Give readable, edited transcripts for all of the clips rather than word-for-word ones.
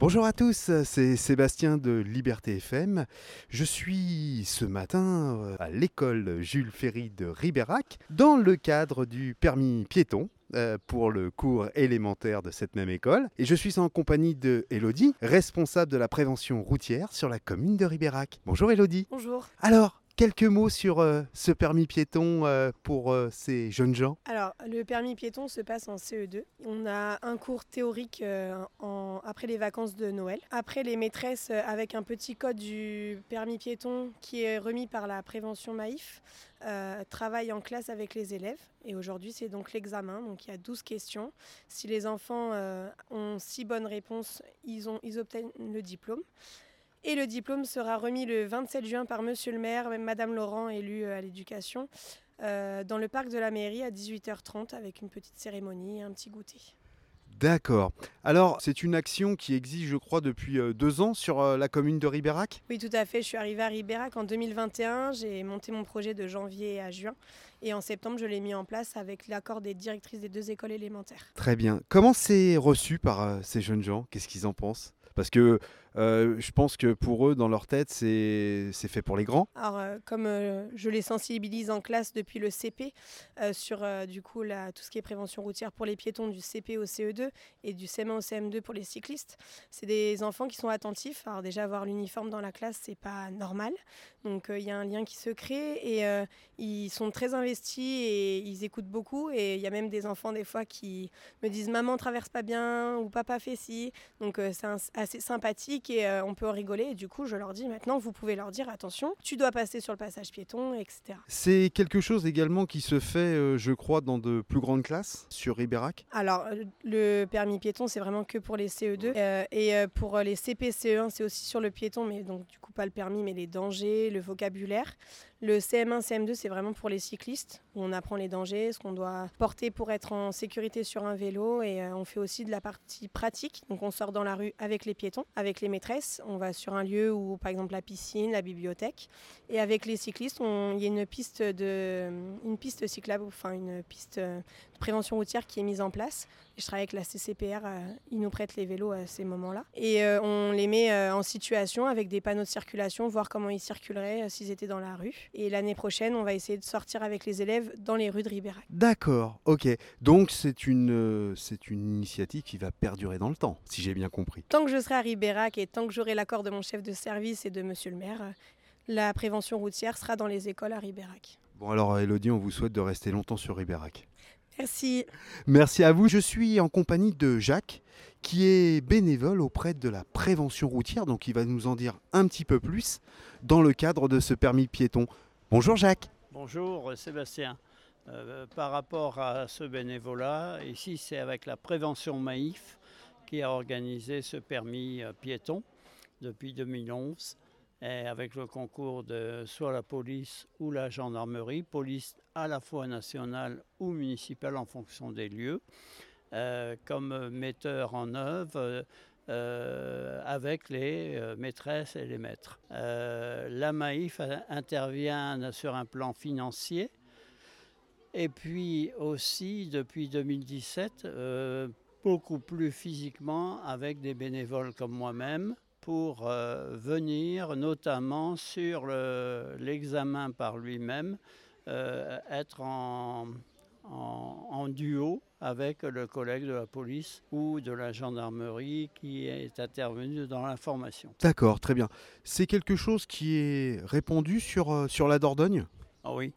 Bonjour à tous, c'est Sébastien de Liberté FM. Je suis ce matin à l'école Jules Ferry de Ribérac dans le cadre du permis piéton pour le cours élémentaire de cette même école. Et je suis en compagnie de Elodie, responsable de la prévention routière sur la commune de Ribérac. Bonjour Elodie. Bonjour. Alors, quelques mots sur ce permis piéton pour ces jeunes gens. Alors, le permis piéton se passe en CE2. On a un cours théorique après les vacances de Noël. Après, les maîtresses, avec un petit code du permis piéton qui est remis par la prévention Maïf, travaillent en classe avec les élèves. Et aujourd'hui, c'est donc l'examen. Donc, il y a 12 questions. Si les enfants ont 6 bonnes réponses, ils obtiennent le diplôme. Et le diplôme sera remis le 27 juin par Monsieur le maire, Madame Laurent, élue à l'éducation, dans le parc de la mairie à 18h30 avec une petite cérémonie et un petit goûter. D'accord. Alors, c'est une action qui existe, je crois, depuis 2 ans sur la commune de Ribérac. Oui, tout à fait. Je suis arrivée à Ribérac en 2021. J'ai monté mon projet de janvier à juin. Et en septembre, je l'ai mis en place avec l'accord des directrices des 2 écoles élémentaires. Très bien. Comment c'est reçu par ces jeunes gens? Qu'est-ce qu'ils en pensent? Parce que je pense que pour eux, dans leur tête, c'est fait pour les grands. Alors, comme je les sensibilise en classe depuis le CP sur du coup tout ce qui est prévention routière pour les piétons du CP au CE2 et du CM1 au CM2 pour les cyclistes, c'est des enfants qui sont attentifs. Alors déjà, avoir l'uniforme dans la classe, c'est pas normal. Donc, il y a un lien qui se crée et ils sont très investis et ils écoutent beaucoup. Et il y a même des enfants, des fois, qui me disent « Maman traverse pas bien » ou « Papa fait ci ». Donc, c'est assez sympathique et on peut en rigoler. Et du coup, je leur dis maintenant, vous pouvez leur dire attention, tu dois passer sur le passage piéton, etc. C'est quelque chose également qui se fait, je crois, dans de plus grandes classes sur Ribérac. Alors, le permis piéton, c'est vraiment que pour les CE2. Pour les CP, CE1, c'est aussi sur le piéton, mais donc du coup, pas le permis, mais les dangers, le vocabulaire. Le CM1, CM2, c'est vraiment pour les cyclistes, où on apprend les dangers, ce qu'on doit porter pour être en sécurité sur un vélo. Et on fait aussi de la partie pratique. Donc, on sort dans la rue avec les piétons, avec les maîtresses. On va sur un lieu où, par exemple, la piscine, la bibliothèque. Et avec les cyclistes, il y a une piste cyclable, enfin une piste de prévention routière qui est mise en place. Et je travaille avec la CCPR, ils nous prêtent les vélos à ces moments-là. Et on les met en situation avec des panneaux de circulation, voir comment ils circuleraient s'ils étaient dans la rue. Et l'année prochaine, on va essayer de sortir avec les élèves dans les rues de Ribérac. D'accord, ok. Donc c'est une initiative qui va perdurer dans le temps, si j'ai bien compris. Tant que je serai à Ribérac et tant que j'aurai l'accord de mon chef de service et de monsieur le maire, la prévention routière sera dans les écoles à Ribérac. Bon alors Elodie, on vous souhaite de rester longtemps sur Ribérac. Merci. Merci à vous. Je suis en compagnie de Jacques, qui est bénévole auprès de la prévention routière, donc il va nous en dire un petit peu plus dans le cadre de ce permis piéton. Bonjour Jacques. Bonjour Sébastien. Par rapport à ce bénévolat, ici c'est avec la prévention Maïf qui a organisé ce permis piéton depuis 2011. Et avec le concours de soit la police ou la gendarmerie, police à la fois nationale ou municipale en fonction des lieux, comme metteur en œuvre avec les maîtresses et les maîtres. La Maïf intervient sur un plan financier et puis aussi depuis 2017, beaucoup plus physiquement avec des bénévoles comme moi-même, pour venir notamment sur l'examen par lui-même, être en duo avec le collègue de la police ou de la gendarmerie qui est intervenu dans l'information. D'accord, très bien. C'est quelque chose qui est répandu sur la Dordogne? Ah oui.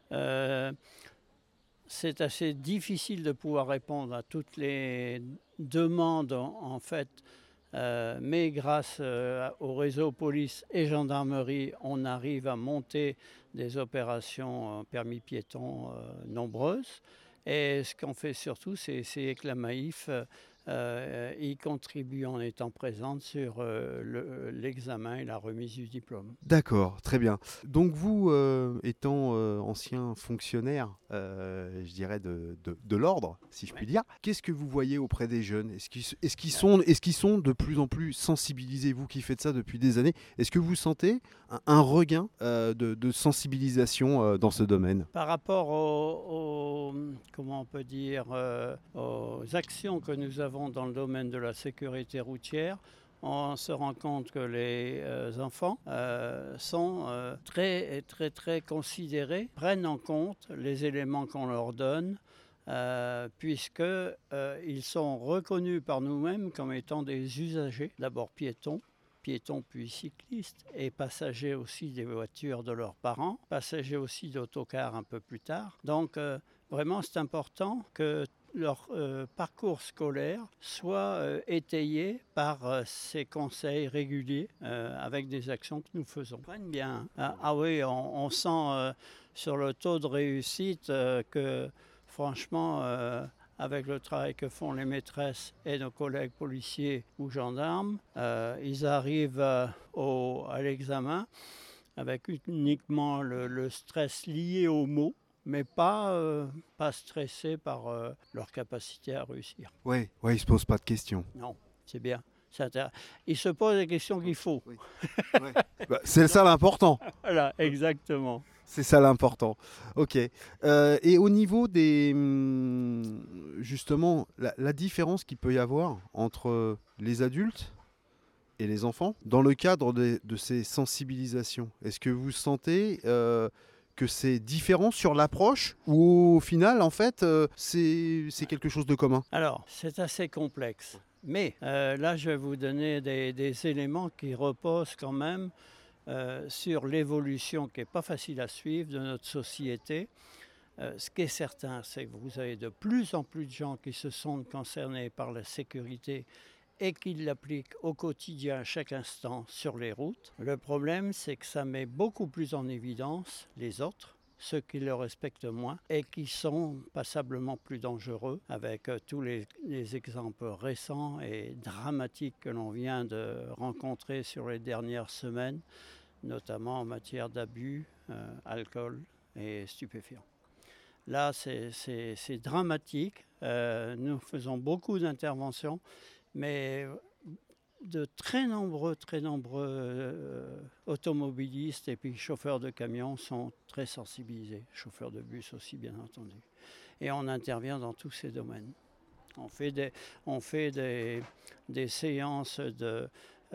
C'est assez difficile de pouvoir répondre à toutes les demandes en fait. Mais grâce au réseau police et gendarmerie, on arrive à monter des opérations permis piéton nombreuses. Et ce qu'on fait surtout, c'est que la Maïf y contribue en étant présente sur l'examen et la remise du diplôme. D'accord, très bien. Donc vous, étant ancien fonctionnaire, je dirais de l'ordre, si je puis dire, qu'est-ce que vous voyez auprès des jeunes? Est-ce qu'ils sont de plus en plus sensibilisés? Vous qui faites ça depuis des années, est-ce que vous sentez un regain de sensibilisation dans ce domaine? Par rapport comment on peut dire, aux actions que nous avons dans le domaine de la sécurité routière, on se rend compte que les enfants sont très, très, très considérés, prennent en compte les éléments qu'on leur donne, puisqu'ils sont reconnus par nous-mêmes comme étant des usagers, d'abord piétons puis cyclistes, et passagers aussi des voitures de leurs parents, passagers aussi d'autocars un peu plus tard. Donc vraiment c'est important que leur parcours scolaire soit étayé par ces conseils réguliers avec des actions que nous faisons. Ils prennent bien. Ah oui, on sent sur le taux de réussite que franchement, avec le travail que font les maîtresses et nos collègues policiers ou gendarmes, ils arrivent à l'examen avec uniquement le stress lié aux mots, mais pas stressés par leur capacité à réussir. Oui, ils ne se posent pas de questions. Non, c'est bien. Ils se posent les questions qu'il faut. Oui. Ouais. C'est ça l'important. Voilà, exactement. C'est ça l'important. Ok. Et au niveau des... justement, la différence qu'il peut y avoir entre les adultes et les enfants, dans le cadre de ces sensibilisations, est-ce que vous sentez que c'est différent sur l'approche ou au final, en fait, c'est quelque chose de commun? Alors, c'est assez complexe. Mais là, je vais vous donner des éléments qui reposent quand même sur l'évolution qui n'est pas facile à suivre de notre société. Ce qui est certain, c'est que vous avez de plus en plus de gens qui se sentent concernés par la sécurité et qui l'appliquent au quotidien, à chaque instant, sur les routes. Le problème, c'est que ça met beaucoup plus en évidence les autres, ceux qui le respectent moins et qui sont passablement plus dangereux, avec tous les exemples récents et dramatiques que l'on vient de rencontrer sur les dernières semaines, notamment en matière d'abus, alcool et stupéfiants. Là, c'est dramatique. Nous faisons beaucoup d'interventions, mais de très nombreux automobilistes et puis chauffeurs de camions sont très sensibilisés, chauffeurs de bus aussi bien entendu. Et on intervient dans tous ces domaines. On fait des séances de,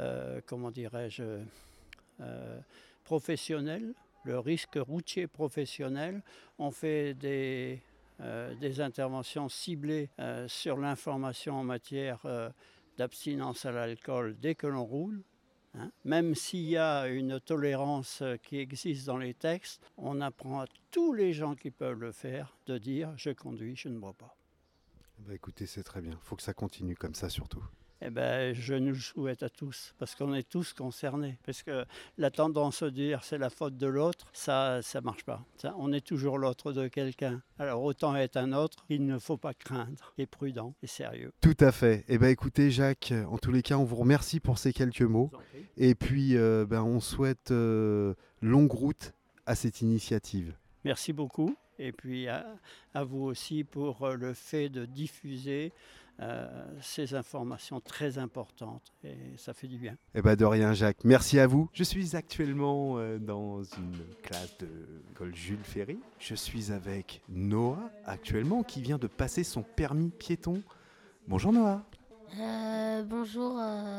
professionnelles, le risque routier professionnel. On fait des interventions ciblées sur l'information en matière d'abstinence à l'alcool dès que l'on roule. Même s'il y a une tolérance qui existe dans les textes, on apprend à tous les gens qui peuvent le faire de dire « je conduis, je ne bois pas ». Écoutez, c'est très bien. Il faut que ça continue comme ça surtout. Je nous le souhaite à tous, parce qu'on est tous concernés. Parce que la tendance à dire c'est la faute de l'autre, ça marche pas. On est toujours l'autre de quelqu'un. Alors autant être un autre, il ne faut pas craindre. Et prudent et sérieux. Tout à fait. Écoutez Jacques, en tous les cas, on vous remercie pour ces quelques mots. Et puis on souhaite longue route à cette initiative. Merci beaucoup. Et puis à vous aussi pour le fait de diffuser ces informations très importantes, et ça fait du bien. De rien Jacques, merci à vous. Je suis actuellement dans une classe de l'école Jules Ferry. Je suis avec Noah actuellement qui vient de passer son permis piéton. Bonjour Noah. Bonjour,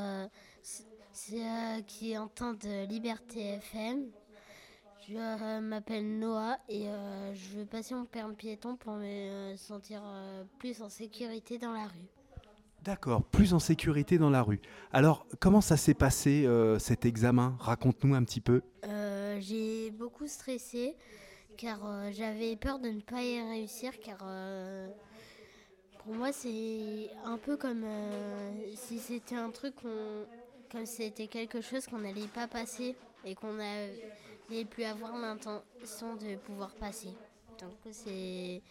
c'est qui entend de Liberté FM. Je m'appelle Noah et je veux passer mon permis piéton pour me sentir plus en sécurité dans la rue. D'accord, plus en sécurité dans la rue. Alors, comment ça s'est passé cet examen? Raconte-nous un petit peu. J'ai beaucoup stressé car j'avais peur de ne pas y réussir car pour moi c'est un peu comme si c'était un truc comme si c'était quelque chose qu'on n'allait pas passer et qu'on n'allait plus avoir l'intention de pouvoir passer. Donc c'est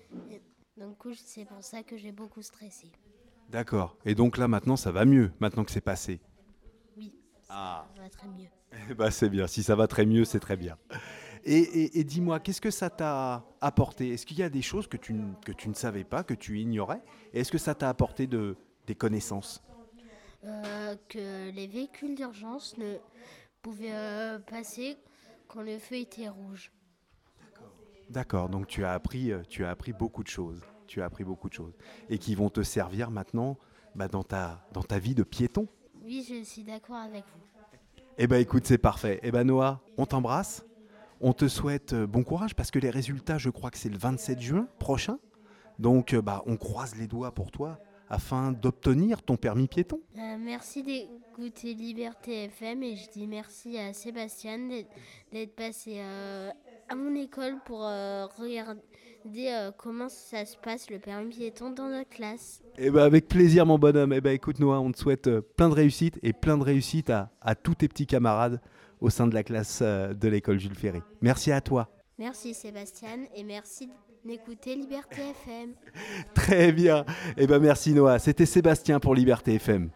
pour ça que j'ai beaucoup stressé. D'accord. Et donc là maintenant ça va mieux, maintenant que c'est passé? Oui, ça va très mieux. C'est bien, si ça va très mieux, c'est très bien. Et dis-moi, qu'est-ce que ça t'a apporté? Est-ce qu'il y a des choses que tu ne savais pas, que tu ignorais? Et est-ce que ça t'a apporté des connaissances? Que les véhicules d'urgence ne pouvaient passer quand le feu était rouge. D'accord, donc tu as appris beaucoup de choses. Et qui vont te servir maintenant dans ta vie de piéton. Oui, je suis d'accord avec vous. Eh ben écoute, c'est parfait. Eh ben Noah, on t'embrasse. On te souhaite bon courage parce que les résultats, je crois que c'est le 27 juin prochain. Donc on croise les doigts pour toi afin d'obtenir ton permis piéton. Merci d'écouter Liberté FM et je dis merci à Sébastien d'être passé à mon école pour regarder comment ça se passe le permis piéton dans notre classe. Eh ben avec plaisir mon bonhomme. Eh ben écoute Noah, on te souhaite plein de réussite et plein de réussite à tous tes petits camarades au sein de la classe de l'école Jules Ferry. Merci à toi. Merci Sébastien et merci d'écouter Liberté FM. Très bien. Eh ben merci Noah. C'était Sébastien pour Liberté FM.